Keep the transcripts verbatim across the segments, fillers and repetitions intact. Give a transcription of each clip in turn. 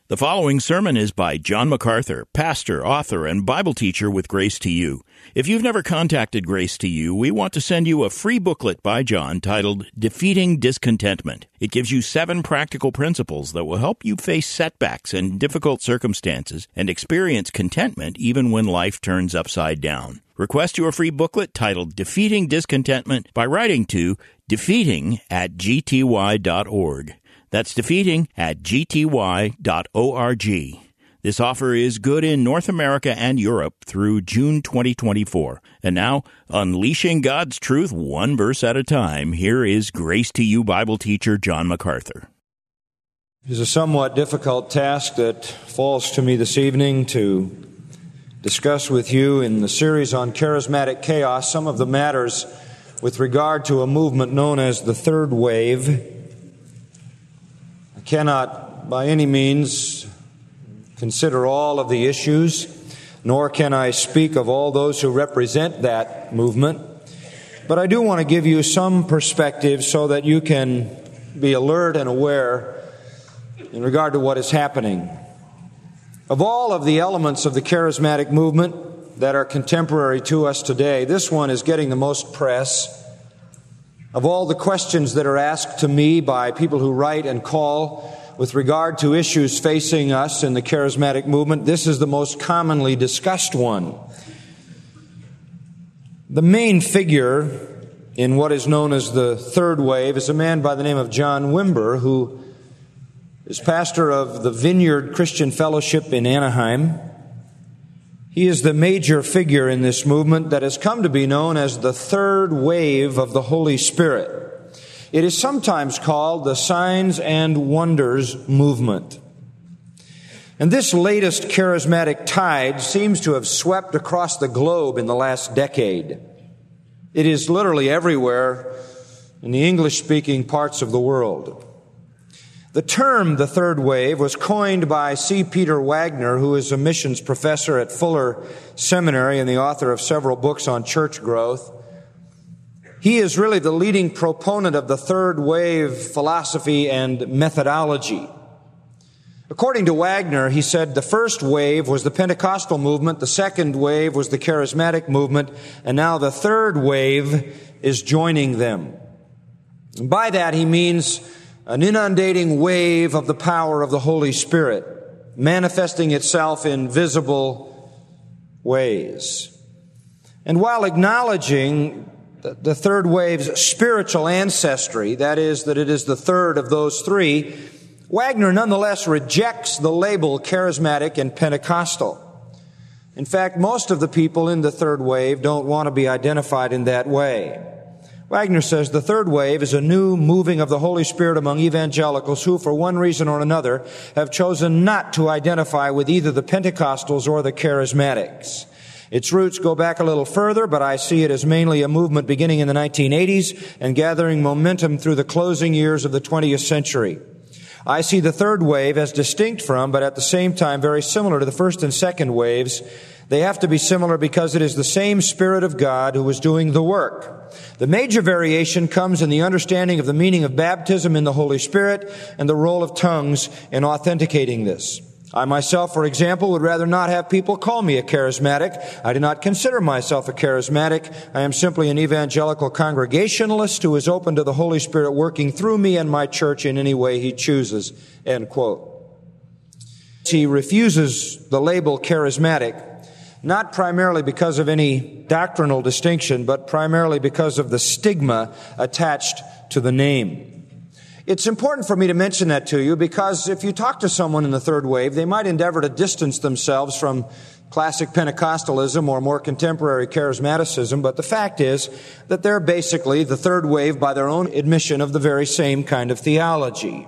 The following sermon is by John MacArthur, pastor, author, and Bible teacher with Grace to You. If you've never contacted Grace to You, we want to send you a free booklet by John titled Defeating Discontentment. It gives you seven practical principles that will help you face setbacks and difficult circumstances and experience contentment even when life turns upside down. Request your free booklet titled Defeating Discontentment by writing to defeating at g t y dot org. That's defeating at g t y dot org. This offer is good in North America and Europe through June twenty twenty-four. And now, unleashing God's truth one verse at a time, here is Grace to You Bible teacher John MacArthur. It is a somewhat difficult task that falls to me this evening to discuss with you in the series on charismatic chaos some of the matters with regard to a movement known as the Third Wave. I cannot by any means consider all of the issues, nor can I speak of all those who represent that movement. But I do want to give you some perspective so that you can be alert and aware in regard to what is happening. Of all of the elements of the charismatic movement that are contemporary to us today, this one is getting the most press. Of all the questions that are asked to me by people who write and call with regard to issues facing us in the charismatic movement, this is the most commonly discussed one. The main figure in what is known as the Third Wave is a man by the name of John Wimber, who is pastor of the Vineyard Christian Fellowship in Anaheim. He is the major figure in this movement that has come to be known as the Third Wave of the Holy Spirit. It is sometimes called the Signs and Wonders movement. And this latest charismatic tide seems to have swept across the globe in the last decade. It is literally everywhere in the English-speaking parts of the world. The term, the Third Wave, was coined by C. Peter Wagner, who is a missions professor at Fuller Seminary and the author of several books on church growth. He is really the leading proponent of the Third Wave philosophy and methodology. According to Wagner, he said the first wave was the Pentecostal movement, the second wave was the charismatic movement, and now the third wave is joining them. And by that he means an inundating wave of the power of the Holy Spirit, manifesting itself in visible ways. And while acknowledging the third wave's spiritual ancestry, that is, that it is the third of those three, Wagner nonetheless rejects the label charismatic and Pentecostal. In fact, most of the people in the third wave don't want to be identified in that way. Wagner says the third wave is a new moving of the Holy Spirit among evangelicals who, for one reason or another, have chosen not to identify with either the Pentecostals or the charismatics. Its roots go back a little further, but I see it as mainly a movement beginning in the nineteen eighties and gathering momentum through the closing years of the twentieth century. I see the third wave as distinct from, but at the same time very similar to the first and second waves. They have to be similar because it is the same Spirit of God who is doing the work. The major variation comes in the understanding of the meaning of baptism in the Holy Spirit and the role of tongues in authenticating this. I myself, for example, would rather not have people call me a charismatic. I do not consider myself a charismatic. I am simply an evangelical congregationalist who is open to the Holy Spirit working through me and my church in any way He chooses. End quote. He refuses the label charismatic, not primarily because of any doctrinal distinction, but primarily because of the stigma attached to the name. It's important for me to mention that to you because if you talk to someone in the third wave, they might endeavor to distance themselves from classic Pentecostalism or more contemporary charismaticism, but the fact is that they're basically the third wave by their own admission of the very same kind of theology.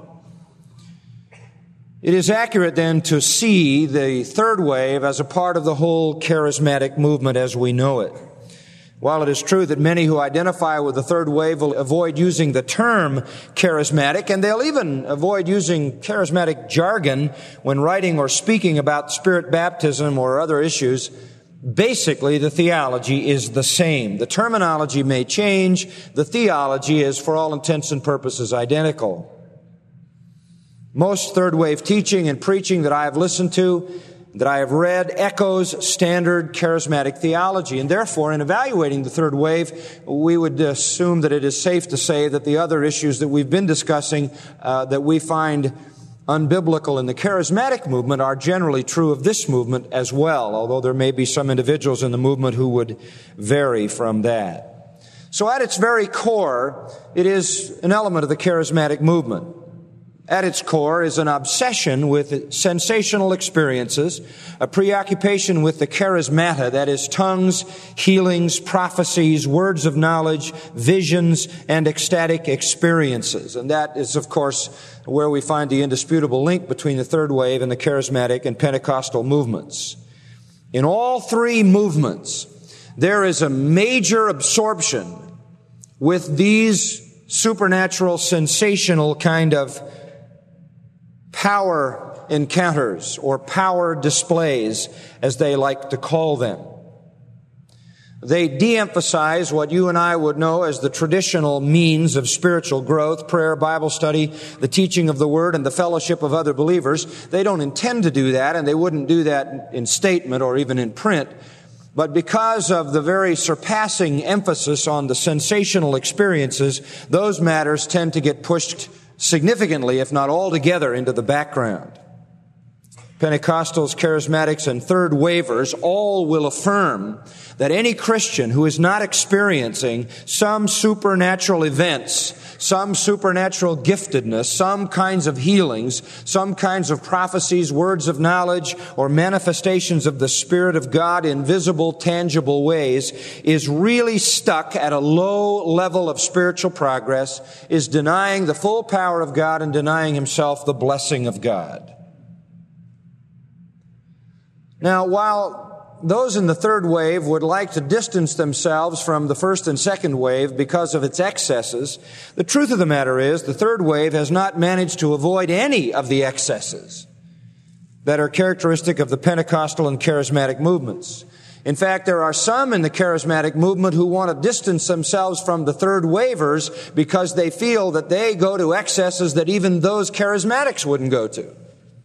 It is accurate then to see the third wave as a part of the whole charismatic movement as we know it. While it is true that many who identify with the third wave will avoid using the term charismatic, and they'll even avoid using charismatic jargon when writing or speaking about Spirit baptism or other issues, basically the theology is the same. The terminology may change. The theology is, for all intents and purposes, identical. Most third-wave teaching and preaching that I have listened to, that I have read, echoes standard charismatic theology. And therefore, in evaluating the third wave, we would assume that it is safe to say that the other issues that we've been discussing uh, that we find unbiblical in the charismatic movement are generally true of this movement as well, although there may be some individuals in the movement who would vary from that. So at its very core, it is an element of the charismatic movement. At its core is an obsession with sensational experiences, a preoccupation with the charismata, that is, tongues, healings, prophecies, words of knowledge, visions, and ecstatic experiences. And that is, of course, where we find the indisputable link between the third wave and the charismatic and Pentecostal movements. In all three movements, there is a major absorption with these supernatural, sensational kind of power encounters or power displays, as they like to call them. They de-emphasize what you and I would know as the traditional means of spiritual growth, prayer, Bible study, the teaching of the Word, and the fellowship of other believers. They don't intend to do that, and they wouldn't do that in statement or even in print. But because of the very surpassing emphasis on the sensational experiences, those matters tend to get pushed significantly, if not altogether, into the background. Pentecostals, charismatics, and third wavers all will affirm that any Christian who is not experiencing some supernatural events, some supernatural giftedness, some kinds of healings, some kinds of prophecies, words of knowledge, or manifestations of the Spirit of God in visible, tangible ways, is really stuck at a low level of spiritual progress, is denying the full power of God and denying himself the blessing of God. Now, while those in the third wave would like to distance themselves from the first and second wave because of its excesses, the truth of the matter is the third wave has not managed to avoid any of the excesses that are characteristic of the Pentecostal and charismatic movements. In fact, there are some in the charismatic movement who want to distance themselves from the third wavers because they feel that they go to excesses that even those charismatics wouldn't go to.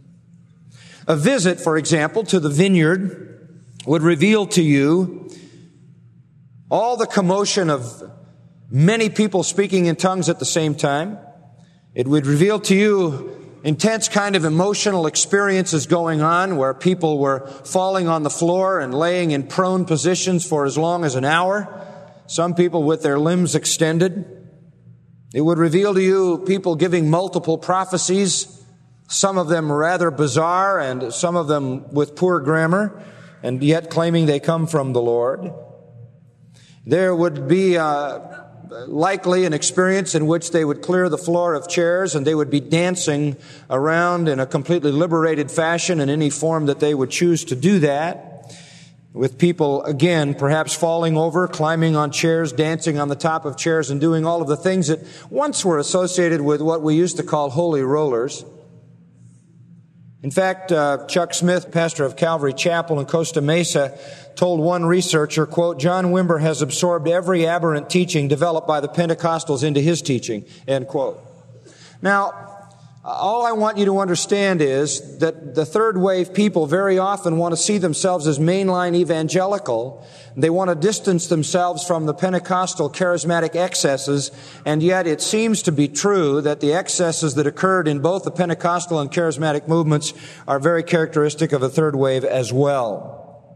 A visit, for example, to the vineyard would reveal to you all the commotion of many people speaking in tongues at the same time. It would reveal to you intense kind of emotional experiences going on where people were falling on the floor and laying in prone positions for as long as an hour. Some people with their limbs extended. It would reveal to you people giving multiple prophecies, some of them rather bizarre and some of them with poor grammar, and yet claiming they come from the Lord. There would be uh, likely an experience in which they would clear the floor of chairs and they would be dancing around in a completely liberated fashion in any form that they would choose to do that, with people, again, perhaps falling over, climbing on chairs, dancing on the top of chairs, and doing all of the things that once were associated with what we used to call holy rollers. In fact, uh, Chuck Smith, pastor of Calvary Chapel in Costa Mesa, told one researcher, quote, "John Wimber has absorbed every aberrant teaching developed by the Pentecostals into his teaching," end quote. Now, all I want you to understand is that the third wave people very often want to see themselves as mainline evangelical. They want to distance themselves from the Pentecostal charismatic excesses, and yet it seems to be true that the excesses that occurred in both the Pentecostal and charismatic movements are very characteristic of a third wave as well.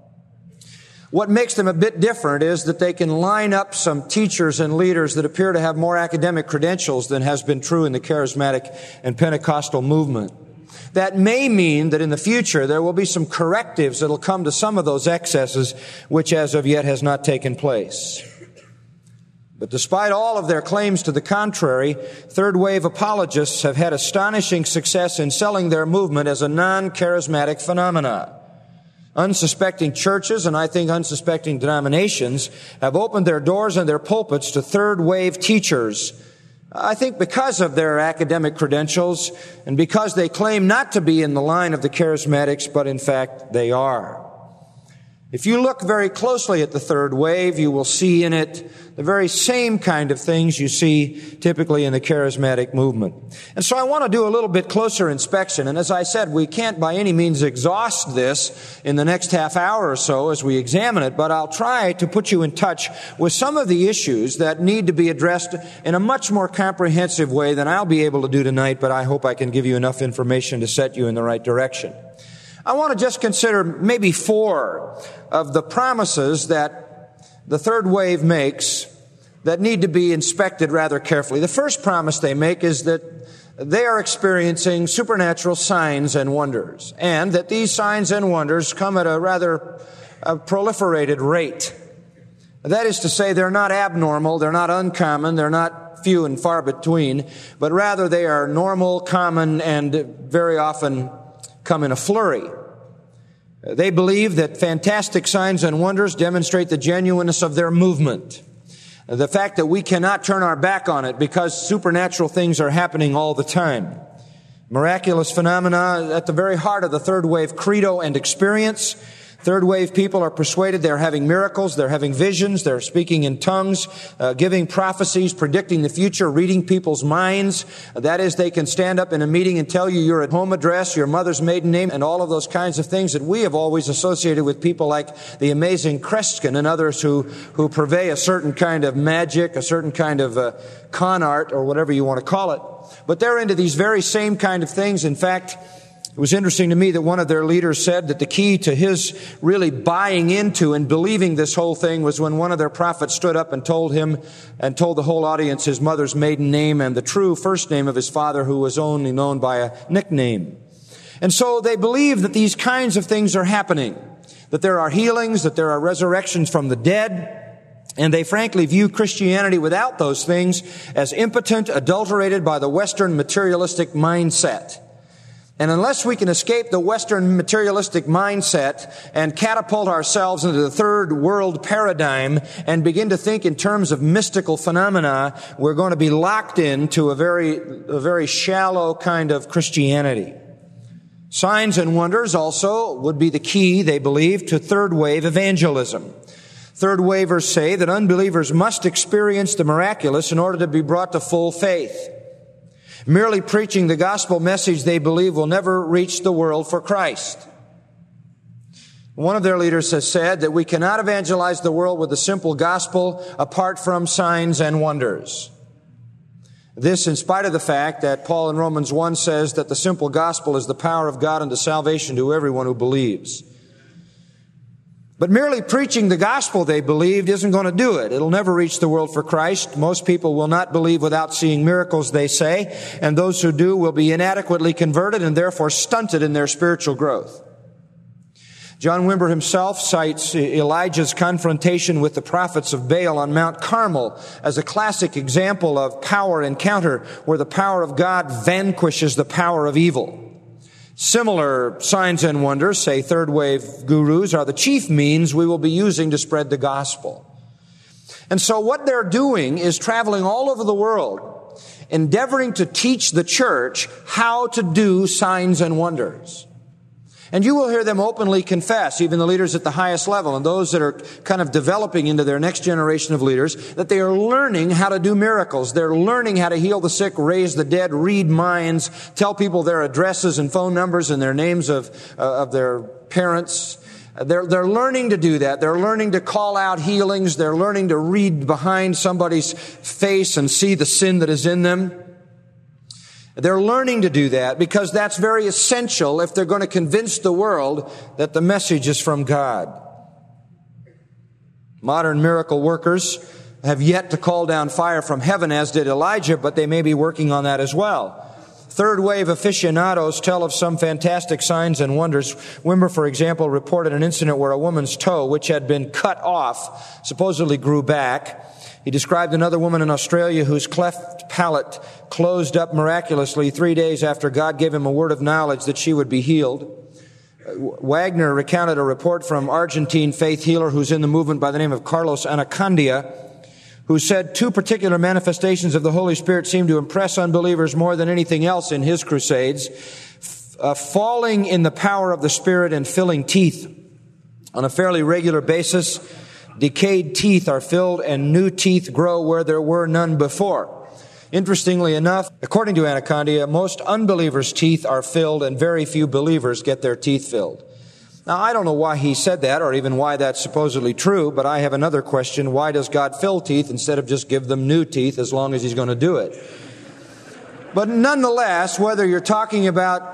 What makes them a bit different is that they can line up some teachers and leaders that appear to have more academic credentials than has been true in the charismatic and Pentecostal movement. That may mean that in the future there will be some correctives that will come to some of those excesses, which as of yet has not taken place. But despite all of their claims to the contrary, third wave apologists have had astonishing success in selling their movement as a non-charismatic phenomena. Unsuspecting churches, and I think unsuspecting denominations, have opened their doors and their pulpits to third-wave teachers. I think because of their academic credentials and because they claim not to be in the line of the charismatics, but in fact they are. If you look very closely at the third wave, you will see in it the very same kind of things you see typically in the charismatic movement. And so I want to do a little bit closer inspection. And as I said, we can't by any means exhaust this in the next half hour or so as we examine it, but I'll try to put you in touch with some of the issues that need to be addressed in a much more comprehensive way than I'll be able to do tonight, but I hope I can give you enough information to set you in the right direction. I want to just consider maybe four of the promises that the third wave makes that need to be inspected rather carefully. The first promise they make is that they are experiencing supernatural signs and wonders, and that these signs and wonders come at a rather a proliferated rate. That is to say, they're not abnormal, they're not uncommon, they're not few and far between, but rather they are normal, common, and very often come in a flurry. They believe that fantastic signs and wonders demonstrate the genuineness of their movement. The fact that we cannot turn our back on it because supernatural things are happening all the time. Miraculous phenomena at the very heart of the third wave credo and experience. Third wave people are persuaded they're having miracles, they're having visions, they're speaking in tongues, uh, giving prophecies, predicting the future, reading people's minds. That is, they can stand up in a meeting and tell you your home address, your mother's maiden name, and all of those kinds of things that we have always associated with people like the amazing Kreskin and others who, who purvey a certain kind of magic, a certain kind of uh, con art, or whatever you want to call it. But they're into these very same kind of things. In fact, it was interesting to me that one of their leaders said that the key to his really buying into and believing this whole thing was when one of their prophets stood up and told him and told the whole audience his mother's maiden name and the true first name of his father, who was only known by a nickname. And so they believe that these kinds of things are happening, that there are healings, that there are resurrections from the dead, and they frankly view Christianity without those things as impotent, adulterated by the Western materialistic mindset. And unless we can escape the Western materialistic mindset and catapult ourselves into the third world paradigm and begin to think in terms of mystical phenomena, we're going to be locked into a very, a very shallow kind of Christianity. Signs and wonders also would be the key, they believe, to third wave evangelism. Third wavers say that unbelievers must experience the miraculous in order to be brought to full faith. Merely preaching the gospel message, they believe, will never reach the world for Christ. One of their leaders has said that we cannot evangelize the world with the simple gospel apart from signs and wonders. This in spite of the fact that Paul in Romans one says that the simple gospel is the power of God unto salvation to everyone who believes. But merely preaching the gospel, they believed, isn't going to do it. It'll never reach the world for Christ. Most people will not believe without seeing miracles, they say, and those who do will be inadequately converted and therefore stunted in their spiritual growth. John Wimber himself cites Elijah's confrontation with the prophets of Baal on Mount Carmel as a classic example of power encounter where the power of God vanquishes the power of evil. Similar signs and wonders, say third wave gurus, are the chief means we will be using to spread the gospel. And so what they're doing is traveling all over the world, endeavoring to teach the church how to do signs and wonders. And you will hear them openly confess, even the leaders at the highest level and those that are kind of developing into their next generation of leaders, that they are learning how to do miracles. They're learning how to heal the sick, raise the dead, read minds, tell people their addresses and phone numbers and their names of, uh, of their parents. They're, they're learning to do that. They're learning to call out healings. They're learning to read behind somebody's face and see the sin that is in them. They're learning to do that because that's very essential if they're going to convince the world that the message is from God. Modern miracle workers have yet to call down fire from heaven, as did Elijah, but they may be working on that as well. Third wave aficionados tell of some fantastic signs and wonders. Wimber, for example, reported an incident where a woman's toe, which had been cut off, supposedly grew back. He described another woman in Australia whose cleft palate closed up miraculously three days after God gave him a word of knowledge that she would be healed. Wagner recounted a report from Argentine faith healer who's in the movement by the name of Carlos Anacondia, who said two particular manifestations of the Holy Spirit seemed to impress unbelievers more than anything else in his crusades. Uh, falling in the power of the Spirit and filling teeth. On a fairly regular basis, decayed teeth are filled and new teeth grow where there were none before. Interestingly enough, according to Anacondia, most unbelievers' teeth are filled and very few believers get their teeth filled. Now, I don't know why he said that or even why that's supposedly true, but I have another question. Why does God fill teeth instead of just give them new teeth as long as He's going to do it? But nonetheless, whether you're talking about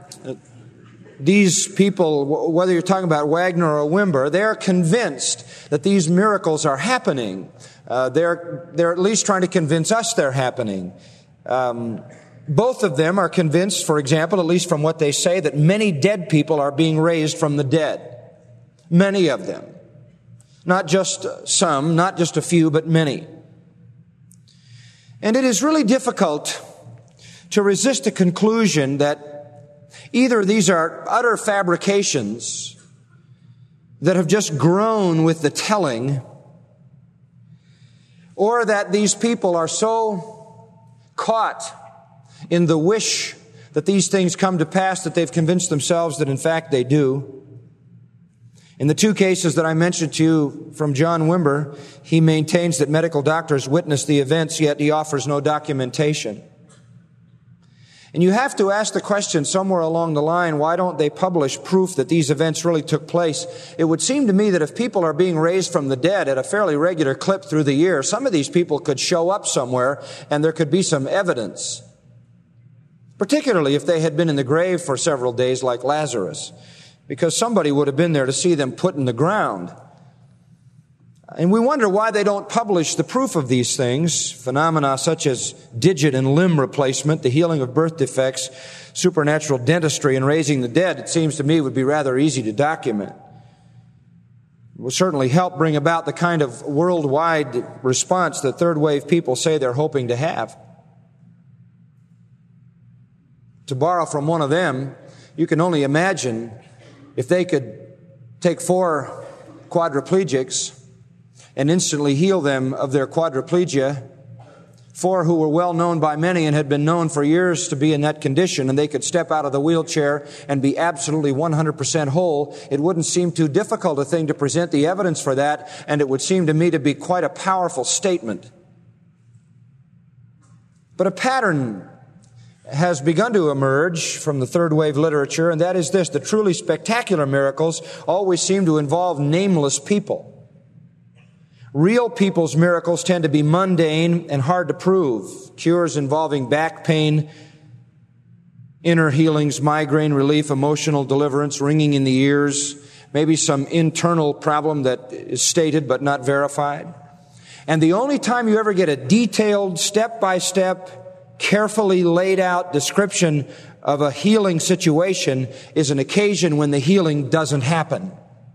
these people, whether you're talking about Wagner or Wimber, they're convinced that these miracles are happening. Uh, they're, they're at least trying to convince us they're happening. Um, both of them are convinced, for example, at least from what they say, that many dead people are being raised from the dead. Many of them. Not just some, not just a few, but many. And it is really difficult to resist a conclusion that either these are utter fabrications that have just grown with the telling, or that these people are so caught in the wish that these things come to pass that they've convinced themselves that in fact they do. In the two cases that I mentioned to you from John Wimber, he maintains that medical doctors witnessed the events, yet he offers no documentation. And you have to ask the question somewhere along the line, why don't they publish proof that these events really took place? It would seem to me that if people are being raised from the dead at a fairly regular clip through the year, some of these people could show up somewhere and there could be some evidence. Particularly if they had been in the grave for several days like Lazarus, because somebody would have been there to see them put in the ground. And we wonder why they don't publish the proof of these things, phenomena such as digit and limb replacement, the healing of birth defects, supernatural dentistry, and raising the dead. It seems to me would be rather easy to document. It will certainly help bring about the kind of worldwide response that third wave people say they're hoping to have. To borrow from one of them, you can only imagine if they could take four quadriplegics and instantly heal them of their quadriplegia, four who were well known by many and had been known for years to be in that condition, and they could step out of the wheelchair and be absolutely one hundred percent whole. It wouldn't seem too difficult a thing to present the evidence for that, and it would seem to me to be quite a powerful statement. But a pattern has begun to emerge from the third wave literature, and that is this: the truly spectacular miracles always seem to involve nameless people. Real people's miracles tend to be mundane and hard to prove. Cures involving back pain, inner healings, migraine relief, emotional deliverance, ringing in the ears, maybe some internal problem that is stated but not verified. And the only time you ever get a detailed, step-by-step, carefully laid out description of a healing situation is an occasion when the healing doesn't happen.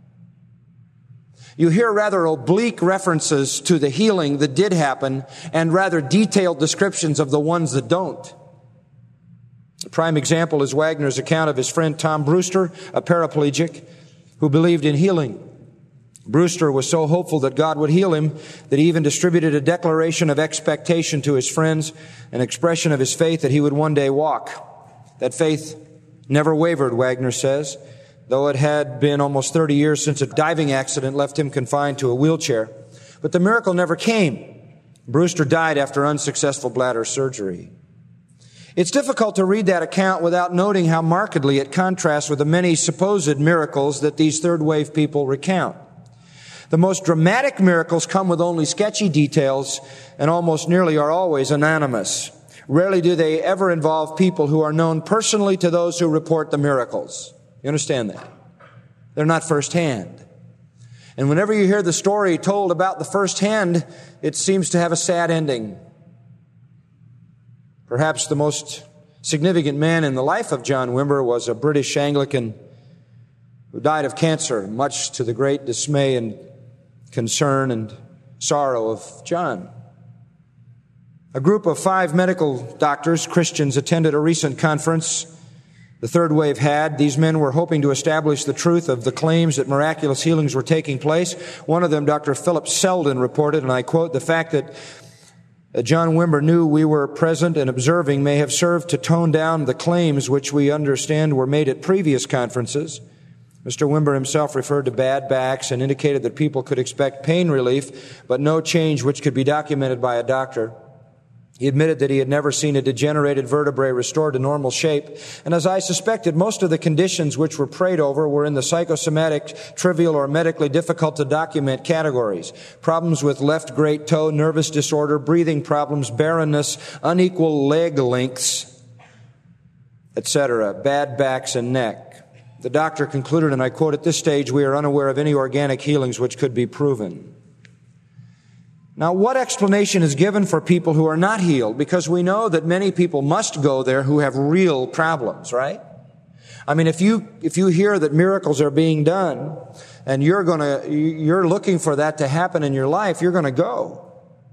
You hear rather oblique references to the healing that did happen and rather detailed descriptions of the ones that don't. A prime example is Wagner's account of his friend Tom Brewster, a paraplegic who believed in healing. Brewster was so hopeful that God would heal him that he even distributed a declaration of expectation to his friends, an expression of his faith that he would one day walk. That faith never wavered, Wagner says, though it had been almost thirty years since a diving accident left him confined to a wheelchair. But the miracle never came. Brewster died after unsuccessful bladder surgery. It's difficult to read that account without noting how markedly it contrasts with the many supposed miracles that these third wave people recount. The most dramatic miracles come with only sketchy details and almost nearly are always anonymous. Rarely do they ever involve people who are known personally to those who report the miracles. You understand that? They're not firsthand. And whenever you hear the story told about the firsthand, it seems to have a sad ending. Perhaps the most significant man in the life of John Wimber was a British Anglican who died of cancer, much to the great dismay and concern and sorrow of John. A group of five medical doctors, Christians, attended a recent conference the third wave had. These men were hoping to establish the truth of the claims that miraculous healings were taking place. One of them, Doctor Philip Selden, reported, and I quote, "The fact that John Wimber knew we were present and observing may have served to tone down the claims which we understand were made at previous conferences. Mister Wimber himself referred to bad backs and indicated that people could expect pain relief, but no change which could be documented by a doctor. He admitted that he had never seen a degenerated vertebrae restored to normal shape. And as I suspected, most of the conditions which were prayed over were in the psychosomatic, trivial, or medically difficult to document categories. Problems with left great toe, nervous disorder, breathing problems, barrenness, unequal leg lengths, et cetera, bad backs and neck. The doctor concluded, and I quote, "At this stage, we are unaware of any organic healings which could be proven." Now, what explanation is given for people who are not healed? Because we know that many people must go there who have real problems, right? I mean, if you, if you hear that miracles are being done and you're gonna, you're looking for that to happen in your life, you're gonna go.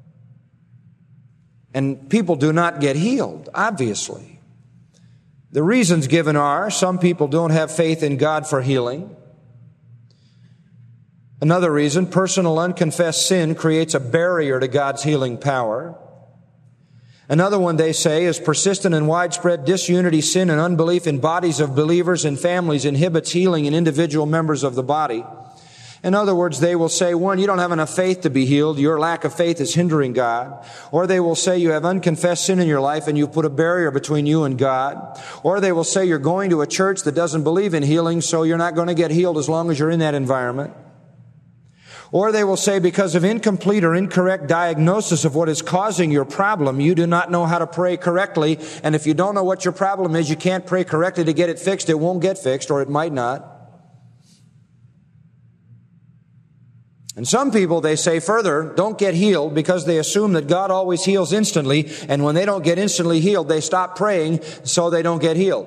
And people do not get healed, obviously. The reasons given are, some people don't have faith in God for healing. Another reason, personal unconfessed sin creates a barrier to God's healing power. Another one, they say, is persistent and widespread disunity, sin, and unbelief in bodies of believers and families inhibits healing in individual members of the body. In other words, they will say, one, you don't have enough faith to be healed. Your lack of faith is hindering God. Or they will say you have unconfessed sin in your life and you've put a barrier between you and God. Or they will say you're going to a church that doesn't believe in healing, so you're not going to get healed as long as you're in that environment. Or they will say because of incomplete or incorrect diagnosis of what is causing your problem, you do not know how to pray correctly. And if you don't know what your problem is, you can't pray correctly to get it fixed. It won't get fixed, or it might not. And some people, they say further, don't get healed because they assume that God always heals instantly, and when they don't get instantly healed, they stop praying so they don't get healed.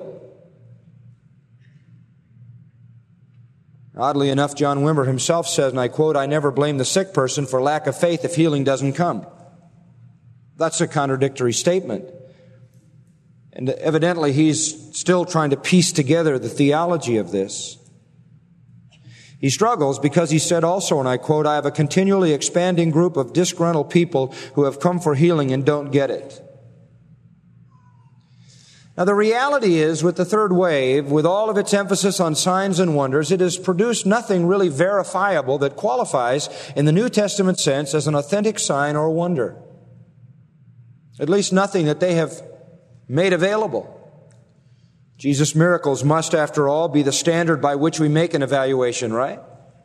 Oddly enough, John Wimber himself says, and I quote, "I never blame the sick person for lack of faith if healing doesn't come." That's a contradictory statement. And evidently he's still trying to piece together the theology of this. He struggles because he said also, and I quote, "I have a continually expanding group of disgruntled people who have come for healing and don't get it." Now, the reality is, with the third wave, with all of its emphasis on signs and wonders, it has produced nothing really verifiable that qualifies in the New Testament sense as an authentic sign or wonder. At least nothing that they have made available. Jesus' miracles must, after all, be the standard by which we make an evaluation, right?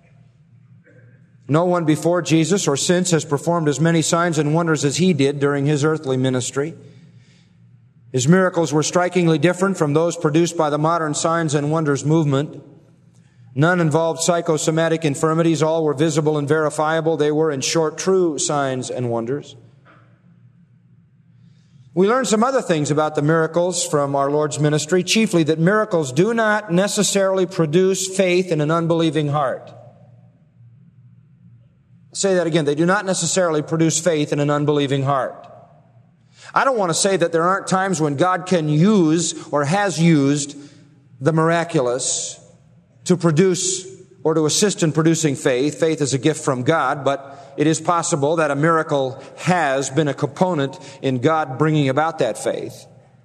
No one before Jesus or since has performed as many signs and wonders as he did during his earthly ministry. His miracles were strikingly different from those produced by the modern signs and wonders movement. None involved psychosomatic infirmities. All were visible and verifiable. They were, in short, true signs and wonders. We learn some other things about the miracles from our Lord's ministry, chiefly that miracles do not necessarily produce faith in an unbelieving heart. I'll say that again. They do not necessarily produce faith in an unbelieving heart. I don't want to say that there aren't times when God can use or has used the miraculous to produce or to assist in producing faith. Faith is a gift from God, but it is possible that a miracle has been a component in God bringing about that faith.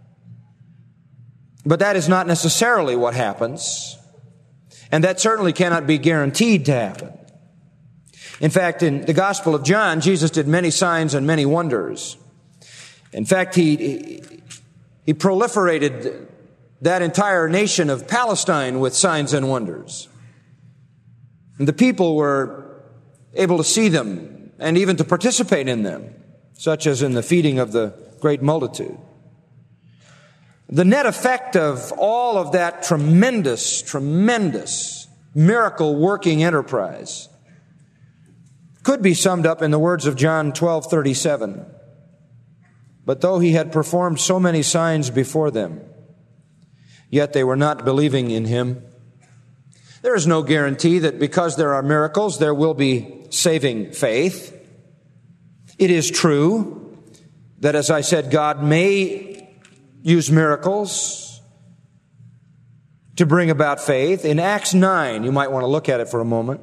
But that is not necessarily what happens, and that certainly cannot be guaranteed to happen. In fact, in the Gospel of John, Jesus did many signs and many wonders. In fact, he, he proliferated that entire nation of Palestine with signs and wonders. And the people were able to see them and even to participate in them, such as in the feeding of the great multitude. The net effect of all of that tremendous, tremendous miracle-working enterprise could be summed up in the words of John twelve thirty-seven. But though he had performed so many signs before them, yet they were not believing in him. There is no guarantee that because there are miracles, there will be saving faith. It is true that, as I said, God may use miracles to bring about faith. In Acts nine, you might want to look at it for a moment.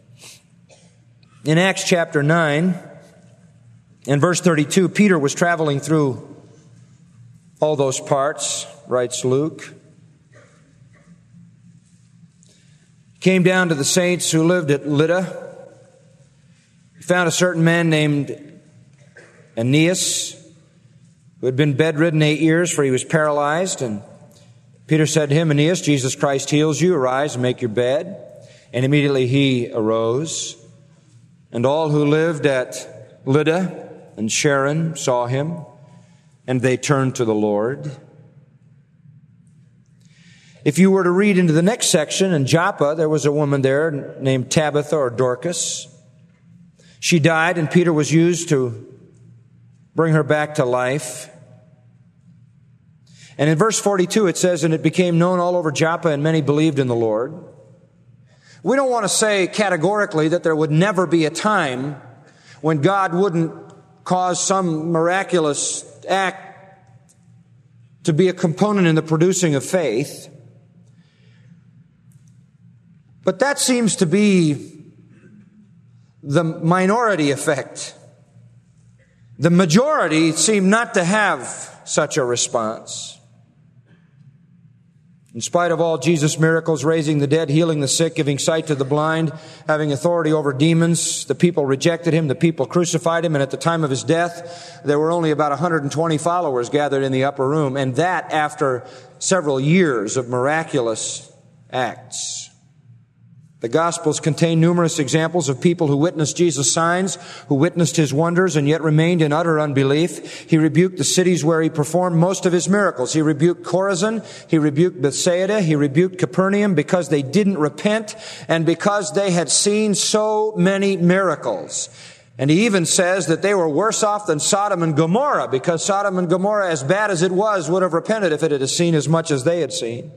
In Acts chapter nine, in verse thirty-two, Peter was traveling through all those parts, writes Luke. He came down to the saints who lived at Lydda. He found a certain man named Aeneas, who had been bedridden eight years, for he was paralyzed. And Peter said to him, Aeneas, Jesus Christ heals you. Arise and make your bed. And immediately he arose. And all who lived at Lydda and Sharon saw him, and they turned to the Lord. If you were to read into the next section, in Joppa, there was a woman there named Tabitha or Dorcas. She died, and Peter was used to bring her back to life. And in verse forty-two it says, and it became known all over Joppa, and many believed in the Lord. We don't want to say categorically that there would never be a time when God wouldn't cause some miraculous act to be a component in the producing of faith. But that seems to be the minority effect. The majority seem not to have such a response. In spite of all Jesus' miracles, raising the dead, healing the sick, giving sight to the blind, having authority over demons, the people rejected him, the people crucified him, and at the time of his death, there were only about one hundred twenty followers gathered in the upper room, and that after several years of miraculous acts. The Gospels contain numerous examples of people who witnessed Jesus' signs, who witnessed his wonders, and yet remained in utter unbelief. He rebuked the cities where he performed most of his miracles. He rebuked Chorazin, he rebuked Bethsaida, he rebuked Capernaum because they didn't repent and because they had seen so many miracles. And he even says that they were worse off than Sodom and Gomorrah, because Sodom and Gomorrah, as bad as it was, would have repented if it had seen as much as they had seen.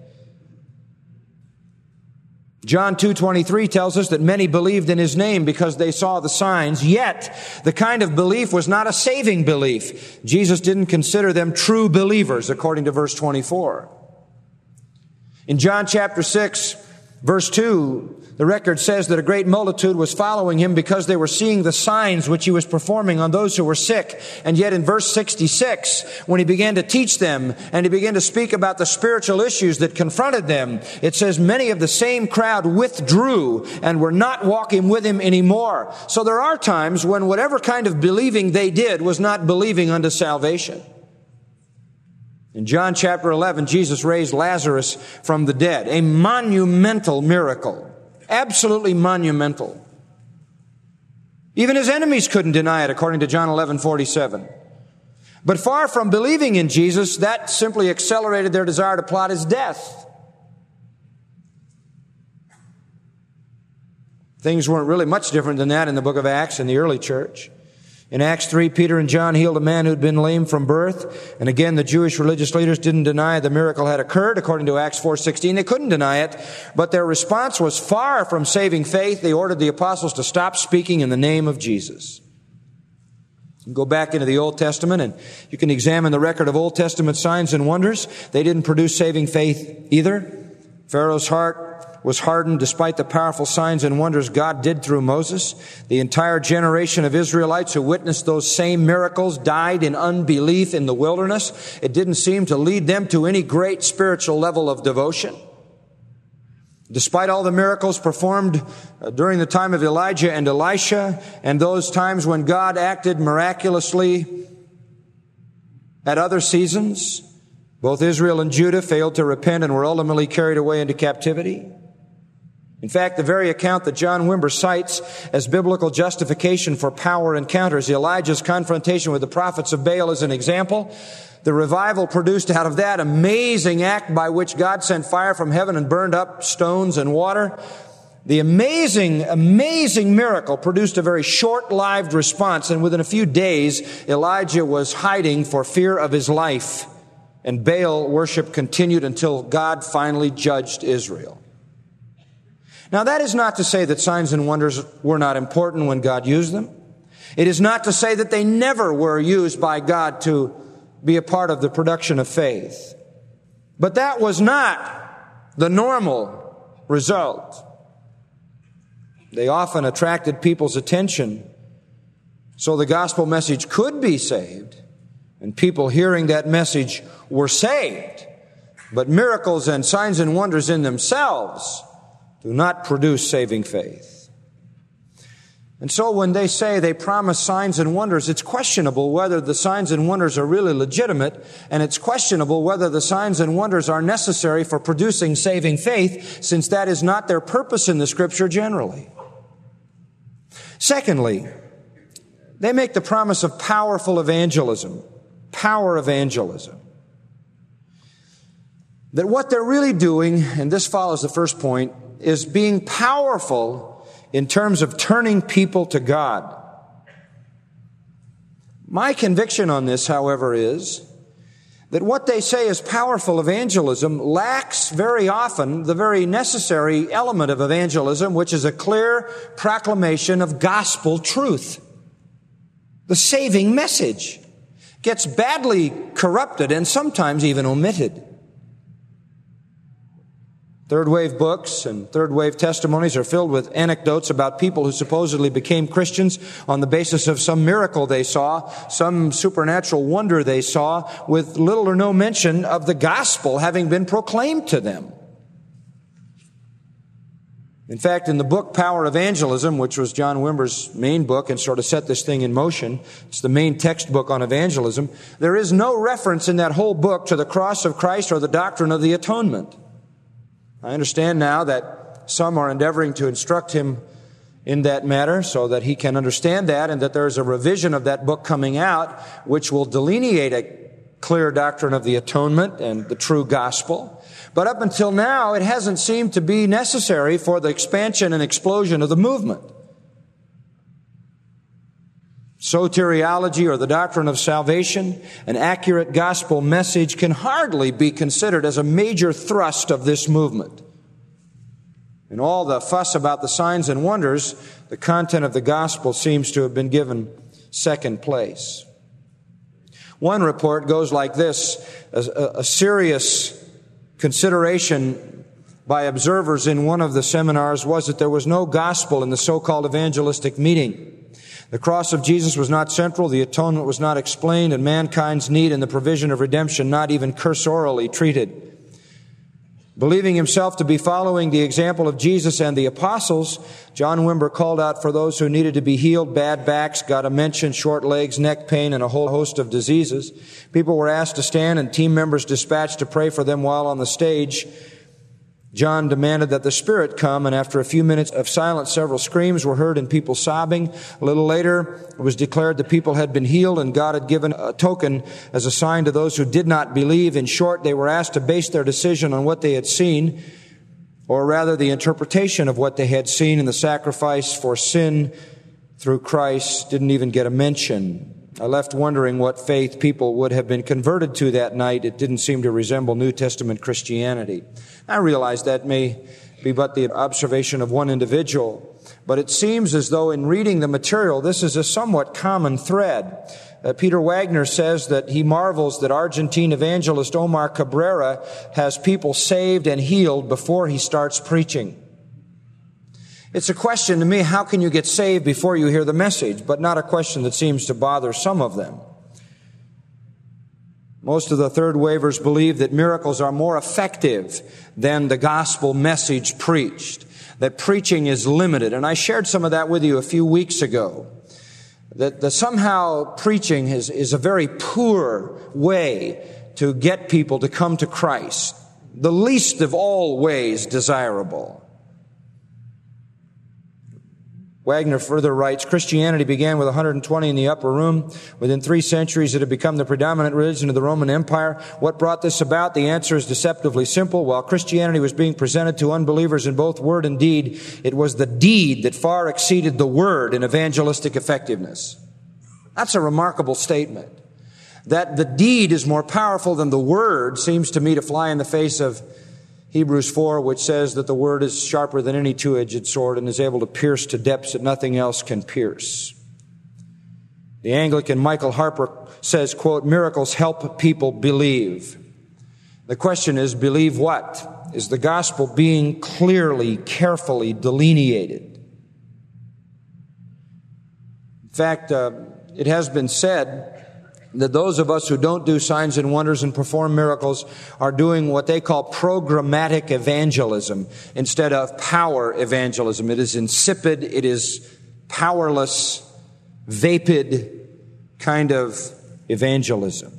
John two twenty-three tells us that many believed in his name because they saw the signs, yet the kind of belief was not a saving belief. Jesus didn't consider them true believers, according to verse twenty-four. In John chapter six, verse two, the record says that a great multitude was following him because they were seeing the signs which he was performing on those who were sick. And yet in verse sixty-six, when he began to teach them and he began to speak about the spiritual issues that confronted them, it says many of the same crowd withdrew and were not walking with him anymore. So there are times when whatever kind of believing they did was not believing unto salvation. In John chapter eleven, Jesus raised Lazarus from the dead, a monumental miracle. Absolutely monumental. Even his enemies couldn't deny it, according to John eleven forty-seven. But far from believing in Jesus, that simply accelerated their desire to plot his death. Things weren't really much different than that in the book of Acts in the early church. In Acts three, Peter and John healed a man who'd been lame from birth. And again, the Jewish religious leaders didn't deny the miracle had occurred, according to Acts four sixteen. They couldn't deny it, but their response was far from saving faith. They ordered the apostles to stop speaking in the name of Jesus. You can go back into the Old Testament and you can examine the record of Old Testament signs and wonders. They didn't produce saving faith either. Pharaoh's heart was hardened despite the powerful signs and wonders God did through Moses. The entire generation of Israelites who witnessed those same miracles died in unbelief in the wilderness. It didn't seem to lead them to any great spiritual level of devotion. Despite all the miracles performed during the time of Elijah and Elisha, and those times when God acted miraculously at other seasons, both Israel and Judah failed to repent and were ultimately carried away into captivity. In fact, the very account that John Wimber cites as biblical justification for power encounters, Elijah's confrontation with the prophets of Baal, as an example. The revival produced out of that amazing act by which God sent fire from heaven and burned up stones and water. The amazing, amazing miracle produced a very short-lived response, and within a few days, Elijah was hiding for fear of his life, and Baal worship continued until God finally judged Israel. Now, that is not to say that signs and wonders were not important when God used them. It is not to say that they never were used by God to be a part of the production of faith. But that was not the normal result. They often attracted people's attention so the gospel message could be saved, and people hearing that message were saved. But miracles and signs and wonders in themselves do not produce saving faith. And so when they say they promise signs and wonders, it's questionable whether the signs and wonders are really legitimate, and it's questionable whether the signs and wonders are necessary for producing saving faith, since that is not their purpose in the Scripture generally. Secondly, they make the promise of powerful evangelism. Power evangelism. That what they're really doing, and this follows the first point, is being powerful in terms of turning people to God. My conviction on this, however, is that what they say is powerful evangelism lacks very often the very necessary element of evangelism, which is a clear proclamation of gospel truth. The saving message gets badly corrupted and sometimes even omitted. Third-wave books and third-wave testimonies are filled with anecdotes about people who supposedly became Christians on the basis of some miracle they saw, some supernatural wonder they saw, with little or no mention of the gospel having been proclaimed to them. In fact, in the book Power Evangelism, which was John Wimber's main book and sort of set this thing in motion, it's the main textbook on evangelism, there is no reference in that whole book to the cross of Christ or the doctrine of the atonement. I understand now that some are endeavoring to instruct him in that matter so that he can understand that, and that there is a revision of that book coming out which will delineate a clear doctrine of the atonement and the true gospel. But up until now, it hasn't seemed to be necessary for the expansion and explosion of the movement. Soteriology, or the doctrine of salvation, an accurate gospel message, can hardly be considered as a major thrust of this movement. In all the fuss about the signs and wonders, the content of the gospel seems to have been given second place. One report goes like this: a, a serious consideration by observers in one of the seminars was that there was no gospel in the so-called evangelistic meeting. The cross of Jesus was not central, the atonement was not explained, and mankind's need and the provision of redemption not even cursorily treated. Believing himself to be following the example of Jesus and the apostles, John Wimber called out for those who needed to be healed. Bad backs got a mention, short legs, neck pain, and a whole host of diseases. People were asked to stand and team members dispatched to pray for them while on the stage. John demanded that the Spirit come, and after a few minutes of silence, several screams were heard and people sobbing. A little later, it was declared the people had been healed and God had given a token as a sign to those who did not believe. In short, they were asked to base their decision on what they had seen, or rather the interpretation of what they had seen, and the sacrifice for sin through Christ didn't even get a mention. I left wondering what faith people would have been converted to that night. It didn't seem to resemble New Testament Christianity. I realize that may be but the observation of one individual, but it seems as though in reading the material, this is a somewhat common thread. Uh, Peter Wagner says that he marvels that Argentine evangelist Omar Cabrera has people saved and healed before he starts preaching. It's a question to me, how can you get saved before you hear the message? But not a question that seems to bother some of them. Most of the third wavers believe that miracles are more effective than the gospel message preached, that preaching is limited. And I shared some of that with you a few weeks ago, that, that somehow preaching is, is a very poor way to get people to come to Christ, the least of all ways desirable. Wagner further writes, Christianity began with one hundred twenty in the upper room. Within three centuries, it had become the predominant religion of the Roman Empire. What brought this about? The answer is deceptively simple. While Christianity was being presented to unbelievers in both word and deed, it was the deed that far exceeded the word in evangelistic effectiveness. That's a remarkable statement. That the deed is more powerful than the word seems to me to fly in the face of Hebrews four, which says that the word is sharper than any two-edged sword and is able to pierce to depths that nothing else can pierce. The Anglican Michael Harper says, quote, miracles help people believe. The question is, believe what? Is the gospel being clearly, carefully delineated? In fact, uh, it has been said that those of us who don't do signs and wonders and perform miracles are doing what they call programmatic evangelism instead of power evangelism. It is insipid, it is powerless, vapid kind of evangelism.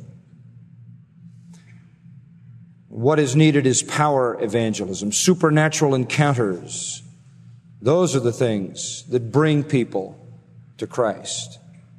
What is needed is power evangelism, supernatural encounters. Those are the things that bring people to Christ.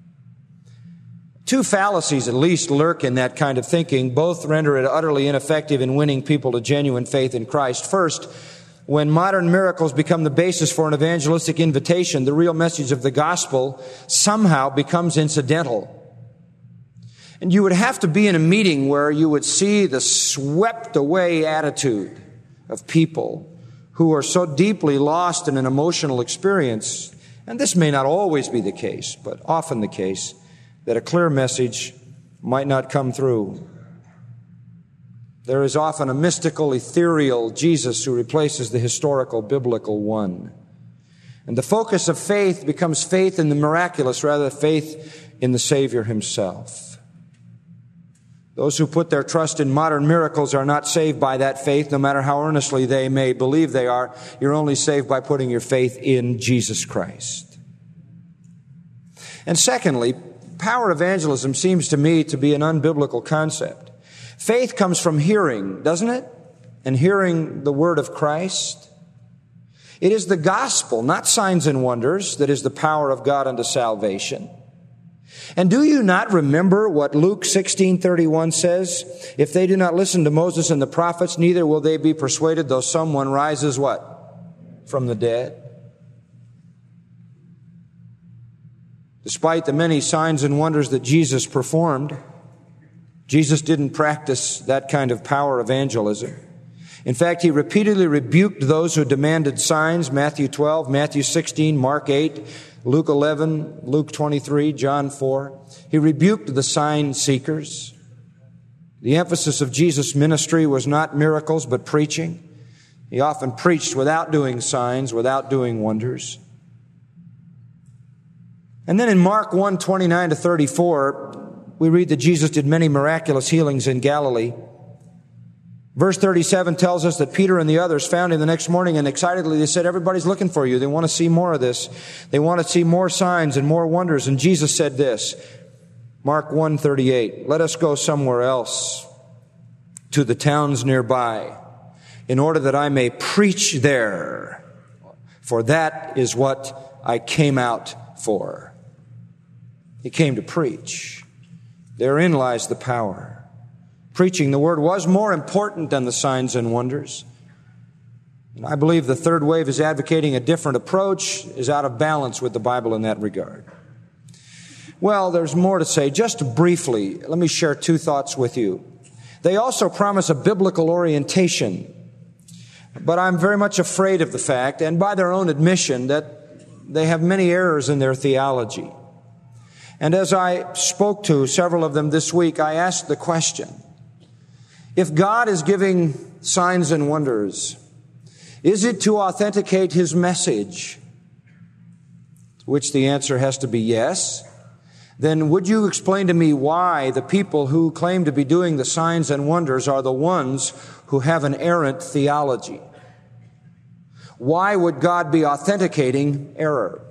Two fallacies at least lurk in that kind of thinking. Both render it utterly ineffective in winning people to genuine faith in Christ. First, when modern miracles become the basis for an evangelistic invitation, the real message of the gospel somehow becomes incidental. And you would have to be in a meeting where you would see the swept away attitude of people who are so deeply lost in an emotional experience. And this may not always be the case, but often the case, that a clear message might not come through. There is often a mystical, ethereal Jesus who replaces the historical, biblical one. And the focus of faith becomes faith in the miraculous rather than faith in the Savior himself. Those who put their trust in modern miracles are not saved by that faith, no matter how earnestly they may believe they are. You're only saved by putting your faith in Jesus Christ. And secondly, power evangelism seems to me to be an unbiblical concept. Faith comes from hearing, doesn't it? And hearing the word of Christ. It is the gospel, not signs and wonders, that is the power of God unto salvation. And do you not remember what Luke sixteen thirty-one says? If they do not listen to Moses and the prophets, neither will they be persuaded, though someone rises what? From the dead. Despite the many signs and wonders that Jesus performed, Jesus didn't practice that kind of power evangelism. In fact, he repeatedly rebuked those who demanded signs, Matthew twelve, Matthew sixteen, Mark eight, Luke eleven, Luke twenty-three, John four. He rebuked the sign seekers. The emphasis of Jesus' ministry was not miracles, but preaching. He often preached without doing signs, without doing wonders. And then in Mark one, twenty-nine to thirty-four, we read that Jesus did many miraculous healings in Galilee. Verse thirty-seven tells us that Peter and the others found him the next morning, and excitedly they said, everybody's looking for you. They want to see more of this. They want to see more signs and more wonders. And Jesus said this, Mark one thirty-eight, let us go somewhere else to the towns nearby in order that I may preach there. For that is what I came out for. He came to preach. Therein lies the power. Preaching the word was more important than the signs and wonders. And I believe the third wave is advocating a different approach, is out of balance with the Bible in that regard. Well, there's more to say. Just briefly, let me share two thoughts with you. They also promise a biblical orientation. But I'm very much afraid of the fact, and by their own admission, that they have many errors in their theology. And as I spoke to several of them this week, I asked the question, if God is giving signs and wonders, is it to authenticate his message? To which the answer has to be yes. Then would you explain to me why the people who claim to be doing the signs and wonders are the ones who have an errant theology? Why would God be authenticating error?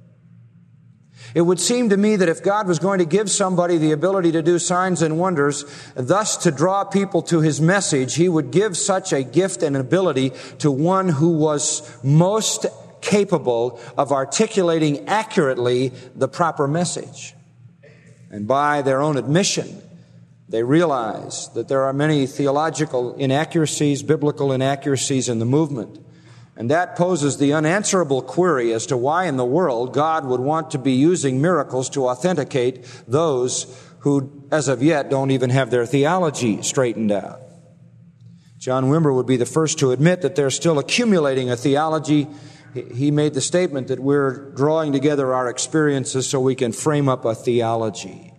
It would seem to me that if God was going to give somebody the ability to do signs and wonders, thus to draw people to his message, he would give such a gift and ability to one who was most capable of articulating accurately the proper message. And by their own admission, they realize that there are many theological inaccuracies, biblical inaccuracies in the movement. And that poses the unanswerable query as to why in the world God would want to be using miracles to authenticate those who, as of yet, don't even have their theology straightened out. John Wimber would be the first to admit that they're still accumulating a theology. He made the statement that we're drawing together our experiences so we can frame up a theology.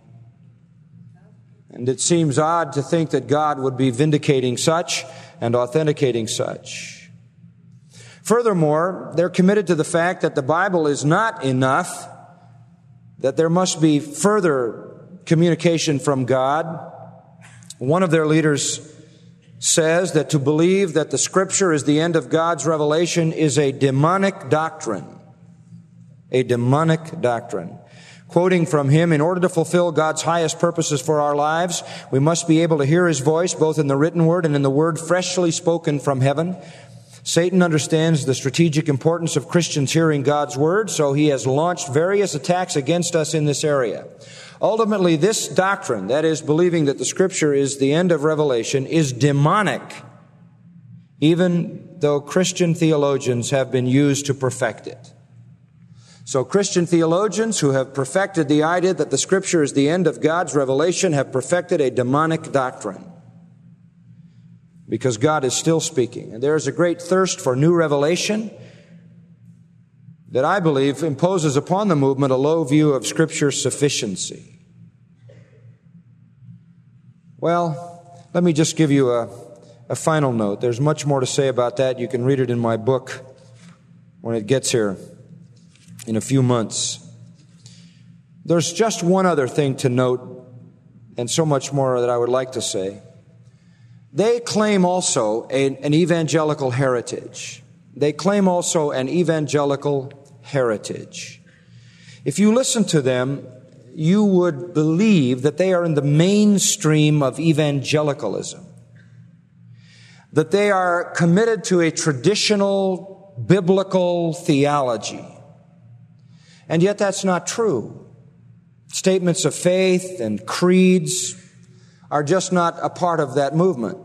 And it seems odd to think that God would be vindicating such and authenticating such. Furthermore, they're committed to the fact that the Bible is not enough, that there must be further communication from God. One of their leaders says that to believe that the Scripture is the end of God's revelation is a demonic doctrine. A demonic doctrine. Quoting from him, in order to fulfill God's highest purposes for our lives, we must be able to hear His voice both in the written word and in the word freshly spoken from heaven. Satan understands the strategic importance of Christians hearing God's word, so he has launched various attacks against us in this area. Ultimately, this doctrine, that is, believing that the Scripture is the end of revelation, is demonic, even though Christian theologians have been used to perfect it. So Christian theologians who have perfected the idea that the Scripture is the end of God's revelation have perfected a demonic doctrine, because God is still speaking. And there is a great thirst for new revelation that I believe imposes upon the movement a low view of Scripture's sufficiency. Well, let me just give you a, a final note. There's much more to say about that. You can read it in my book when it gets here in a few months. There's just one other thing to note, and so much more that I would like to say. They claim also a, an evangelical heritage. They claim also an evangelical heritage. If you listen to them, you would believe that they are in the mainstream of evangelicalism, that they are committed to a traditional biblical theology. And yet that's not true. Statements of faith and creeds are just not a part of that movement.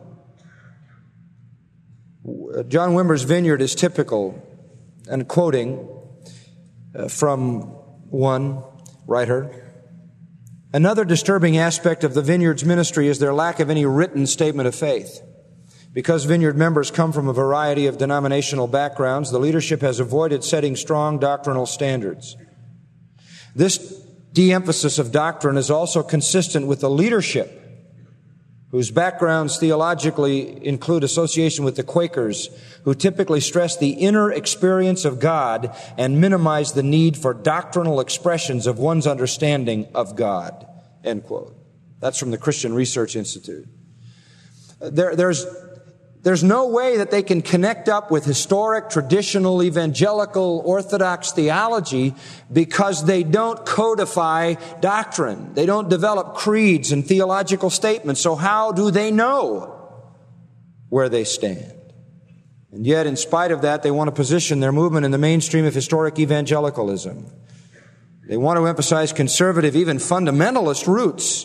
John Wimber's Vineyard is typical, and quoting uh, from one writer, another disturbing aspect of the Vineyard's ministry is their lack of any written statement of faith. Because Vineyard members come from a variety of denominational backgrounds, the leadership has avoided setting strong doctrinal standards. This de-emphasis of doctrine is also consistent with the leadership, whose backgrounds theologically include association with the Quakers, who typically stress the inner experience of God and minimize the need for doctrinal expressions of one's understanding of God. End quote. That's from the Christian Research Institute. There, there's, there's no way that they can connect up with historic, traditional, evangelical, orthodox theology because they don't codify doctrine. They don't develop creeds and theological statements. So how do they know where they stand? And yet, in spite of that, they want to position their movement in the mainstream of historic evangelicalism. They want to emphasize conservative, even fundamentalist roots.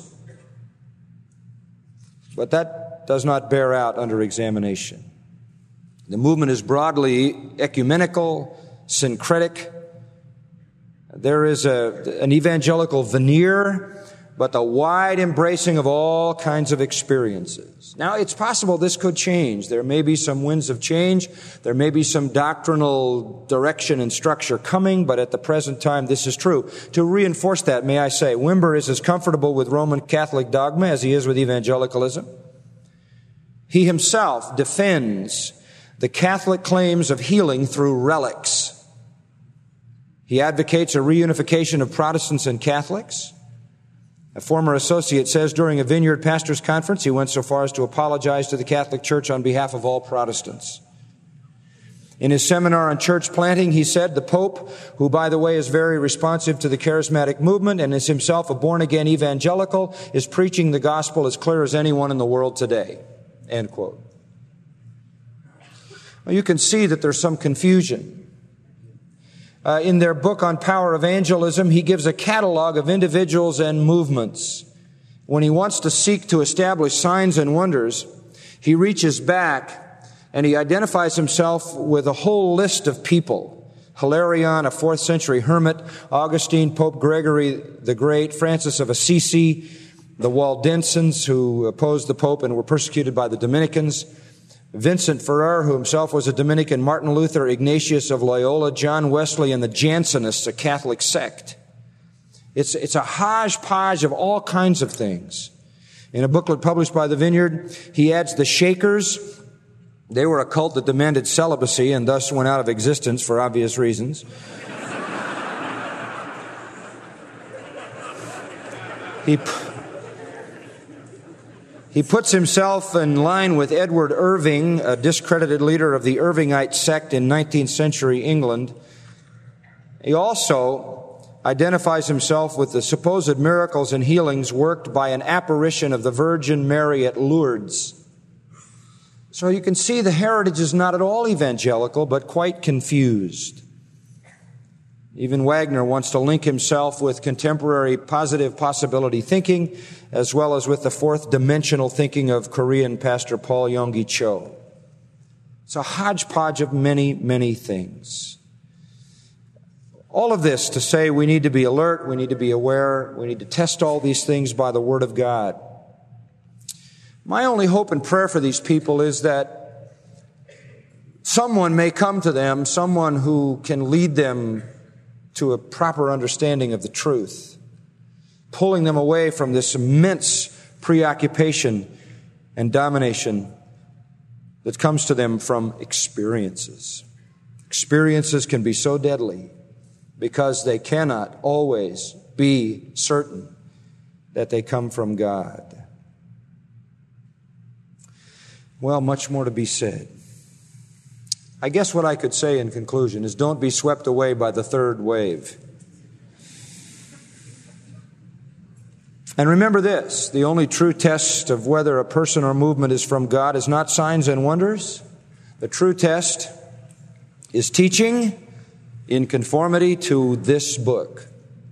But that does not bear out under examination. The movement is broadly ecumenical, syncretic. There is a, an evangelical veneer, but the wide embracing of all kinds of experiences. Now, it's possible this could change. There may be some winds of change. There may be some doctrinal direction and structure coming, but at the present time, this is true. To reinforce that, may I say, Wimber is as comfortable with Roman Catholic dogma as he is with evangelicalism. He himself defends the Catholic claims of healing through relics. He advocates a reunification of Protestants and Catholics. A former associate says during a Vineyard pastors' conference, he went so far as to apologize to the Catholic Church on behalf of all Protestants. In his seminar on church planting, he said, the Pope, who, by the way, is very responsive to the charismatic movement and is himself a born-again evangelical, is preaching the gospel as clear as anyone in the world today. End quote. Well, you can see that there's some confusion. Uh, in their book on power evangelism, he gives a catalog of individuals and movements. When he wants to seek to establish signs and wonders, he reaches back and he identifies himself with a whole list of people. Hilarion, a fourth century hermit, Augustine, Pope Gregory the Great, Francis of Assisi, the Waldensians who opposed the Pope and were persecuted by the Dominicans, Vincent Ferrer, who himself was a Dominican, Martin Luther, Ignatius of Loyola, John Wesley, and the Jansenists, a Catholic sect. It's, it's a hodgepodge of all kinds of things. In a booklet published by the Vineyard, he adds the Shakers. They were a cult that demanded celibacy and thus went out of existence for obvious reasons. He... He puts himself in line with Edward Irving, a discredited leader of the Irvingite sect in nineteenth century England. He also identifies himself with the supposed miracles and healings worked by an apparition of the Virgin Mary at Lourdes. So you can see the heritage is not at all evangelical, but quite confused. Even Wagner wants to link himself with contemporary positive possibility thinking, as well as with the fourth dimensional thinking of Korean pastor Paul Yonggi Cho. It's a hodgepodge of many, many things. All of this to say we need to be alert, we need to be aware, we need to test all these things by the Word of God. My only hope and prayer for these people is that someone may come to them, someone who can lead them to a proper understanding of the truth, pulling them away from this immense preoccupation and domination that comes to them from experiences. Experiences can be so deadly because they cannot always be certain that they come from God. Well, much more to be said. I guess what I could say in conclusion is don't be swept away by the third wave. And remember this, the only true test of whether a person or movement is from God is not signs and wonders. The true test is teaching in conformity to this book.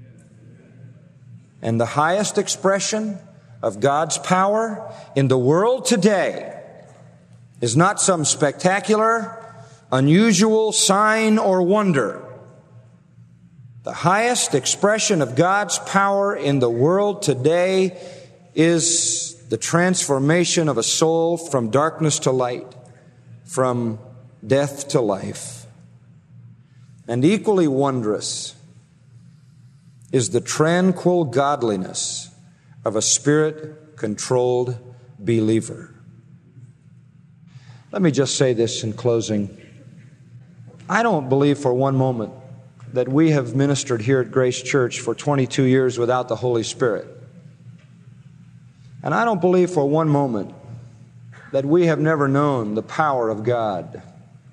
And the highest expression of God's power in the world today is not some spectacular, unusual sign or wonder. The highest expression of God's power in the world today is the transformation of a soul from darkness to light, from death to life. And equally wondrous is the tranquil godliness of a Spirit-controlled believer. Let me just say this in closing. I don't believe for one moment that we have ministered here at Grace Church for twenty-two years without the Holy Spirit. And I don't believe for one moment that we have never known the power of God.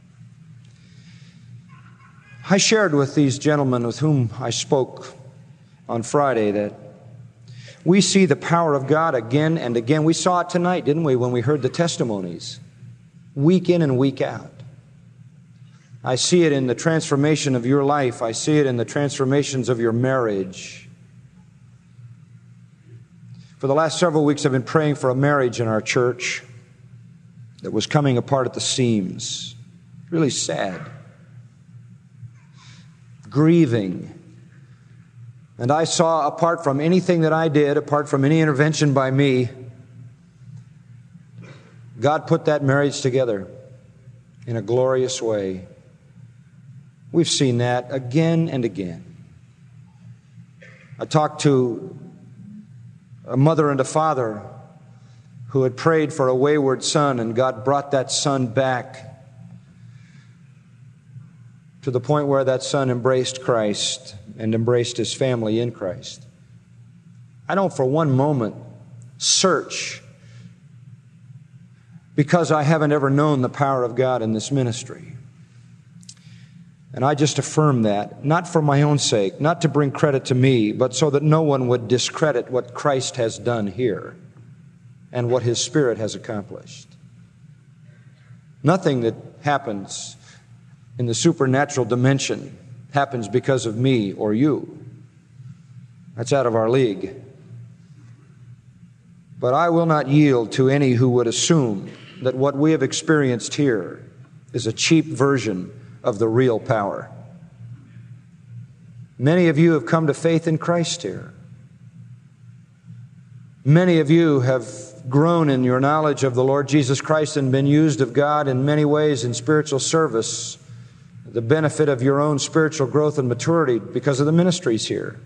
I shared with these gentlemen with whom I spoke on Friday that we see the power of God again and again. We saw it tonight, didn't we, when we heard the testimonies, week in and week out. I see it in the transformation of your life. I see it in the transformations of your marriage. For the last several weeks, I've been praying for a marriage in our church that was coming apart at the seams. Really sad. Grieving. And I saw, apart from anything that I did, apart from any intervention by me, God put that marriage together in a glorious way. We've seen that again and again. I talked to a mother and a father who had prayed for a wayward son, and God brought that son back to the point where that son embraced Christ and embraced his family in Christ. I don't for one moment search because I haven't ever known the power of God in this ministry. And I just affirm that, not for my own sake, not to bring credit to me, but so that no one would discredit what Christ has done here and what His Spirit has accomplished. Nothing that happens in the supernatural dimension happens because of me or you. That's out of our league. But I will not yield to any who would assume that what we have experienced here is a cheap version of the real power. Many of you have come to faith in Christ here. Many of you have grown in your knowledge of the Lord Jesus Christ and been used of God in many ways in spiritual service, the benefit of your own spiritual growth and maturity because of the ministries here.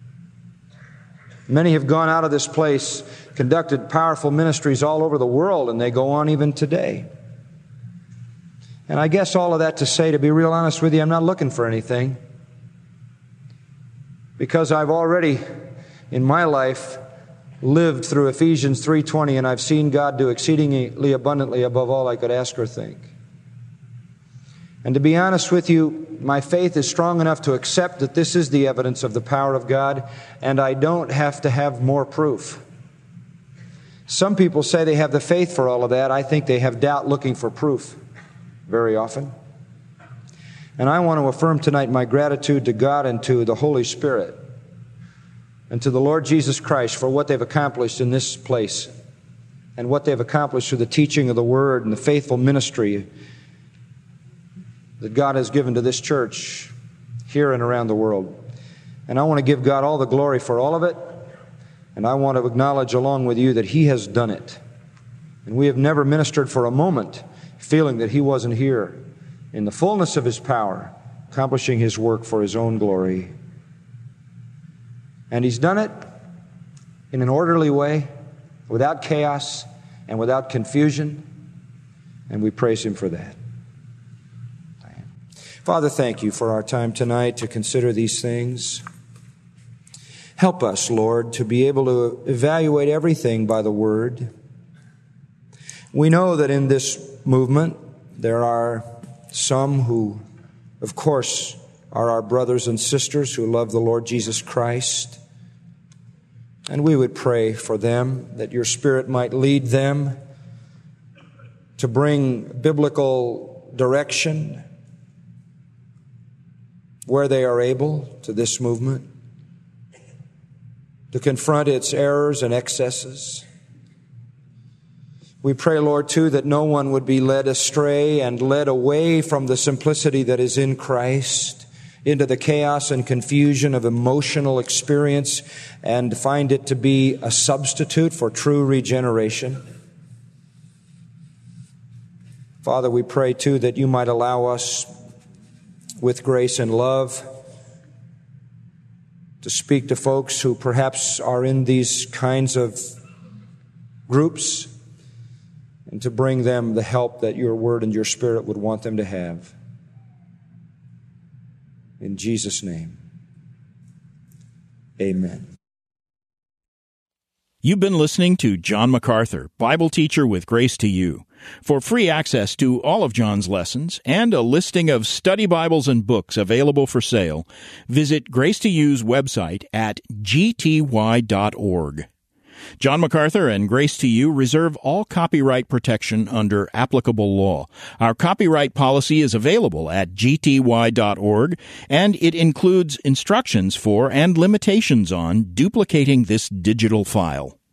Many have gone out of this place, conducted powerful ministries all over the world, and they go on even today. And I guess all of that to say, to be real honest with you, I'm not looking for anything. Because I've already, in my life, lived through Ephesians three twenty, and I've seen God do exceedingly abundantly above all I could ask or think. And to be honest with you, my faith is strong enough to accept that this is the evidence of the power of God, and I don't have to have more proof. Some people say they have the faith for all of that. I think they have doubt looking for proof very often. And I want to affirm tonight my gratitude to God and to the Holy Spirit and to the Lord Jesus Christ for what they've accomplished in this place and what they've accomplished through the teaching of the Word and the faithful ministry that God has given to this church here and around the world. And I want to give God all the glory for all of it. And I want to acknowledge along with you that He has done it. And we have never ministered for a moment feeling that He wasn't here in the fullness of His power, accomplishing His work for His own glory. And He's done it in an orderly way, without chaos and without confusion. And we praise Him for that. Father, thank You for our time tonight to consider these things. Help us, Lord, to be able to evaluate everything by the Word. We know that in this movement there are some who, of course, are our brothers and sisters who love the Lord Jesus Christ. And we would pray for them that Your Spirit might lead them to bring biblical direction where they are able to this movement, to confront its errors and excesses. We pray, Lord, too, that no one would be led astray and led away from the simplicity that is in Christ into the chaos and confusion of emotional experience and find it to be a substitute for true regeneration. Father, we pray, too, that You might allow us with grace and love to speak to folks who perhaps are in these kinds of groups and to bring them the help that Your Word and Your Spirit would want them to have. In Jesus' name, amen. You've been listening to John MacArthur, Bible teacher with Grace to You. For free access to all of John's lessons and a listing of study Bibles and books available for sale, visit Grace to You's website at g t y dot org. John MacArthur and Grace to You reserve all copyright protection under applicable law. Our copyright policy is available at g t y dot org, and it includes instructions for and limitations on duplicating this digital file.